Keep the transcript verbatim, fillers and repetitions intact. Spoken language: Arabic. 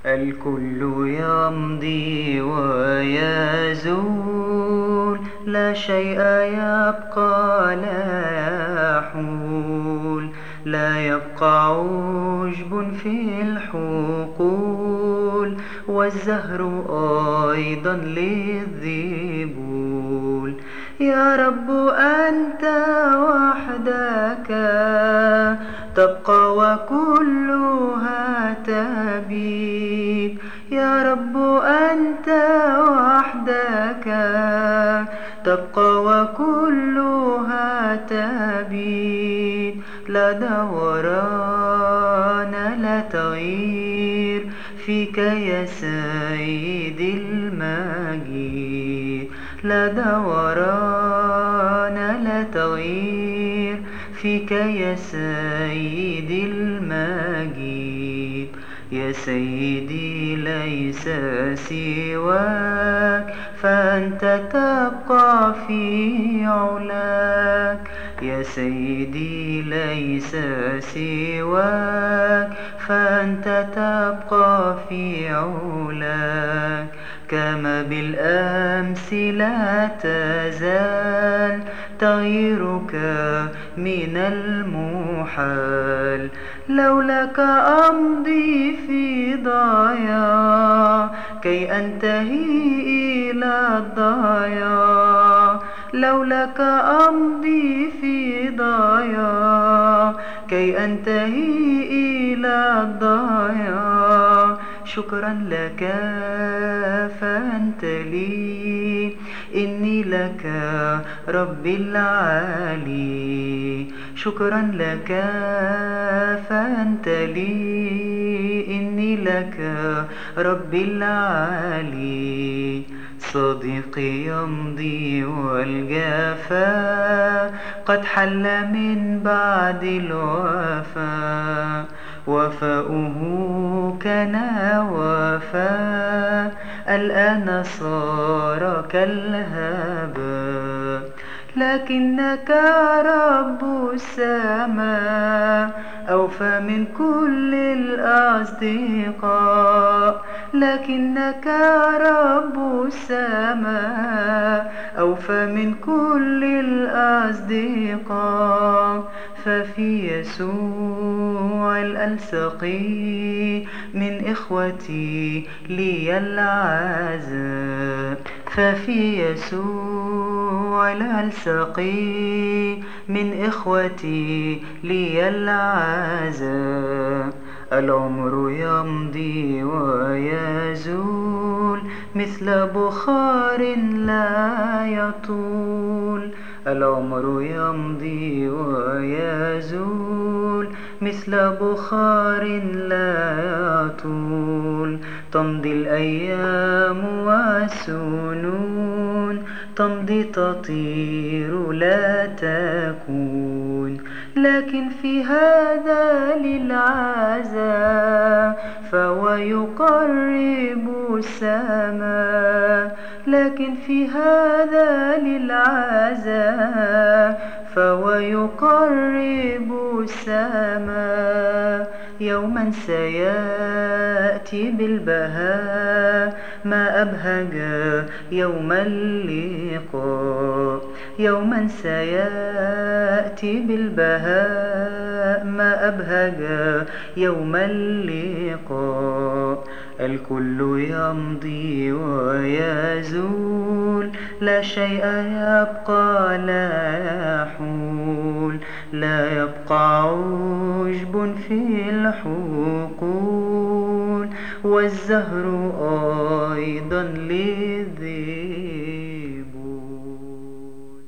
الكل يمضي ويزول، لا شيء يبقى لا يحول، لا يبقى عشب في الحقول، والزهر أيضا للذبول. يا رب أنت وحدك تبقى وكلها تبيد، يا رب أنت وحدك تبقى وكلها تبيد. لا دوران لا تغيير فيك يا سيدي المجيد، لا دوران لا تغيير فيك يا سيدي المجيد. يا سيدي ليس سواك فأنت تبقى في علاك، يا سيدي ليس سواك فأنت تبقى في علاك. كما بالأمس لا تزال تغييرك من المحال، لولاك أمضي في ضياع كي أنتهي إلى الضياع، لولاك أمضي في ضياع كي أنتهي إلى الضياع. شكرا لك فأنت لي، إني لك ربي العالي. شكرا لك فأنت لي، إني لك ربي العالي. صديقي يمضي والجفا قد حل من بعد الوفا، وفاؤه كان وفا الآن صار كالهبا. لكنك رب السماء أوفى من كل الأصدقاء، لكنك رب السماء أوفى من كل الأصدقاء. ففي يسوع الألصقي من إخوتي لي العزاء، ففي يسوع الألصقي من إخوتي لي العزاء. العمر يمضي ويزول مثل بخار لا يطول، العمر يمضي ويزول مثل بخار لا يطول. تمضي الأيام والسنون، تمضي تطير لا تكون، لكن في هذا للعزاء فهو يقرب السماء، لكن في هذا للعزاء فهو يقرب السماء. يوما سيأتي بالبهاء ما أبهج يوم اللقاء، يوما سيأتي بالبهاء ما أبهج يوم اللقاء. الكل يمضي ويزول، لا شيء يبقى لا يحول، لا يبقى عشب في الحقول، والزهر أيضا للذبول.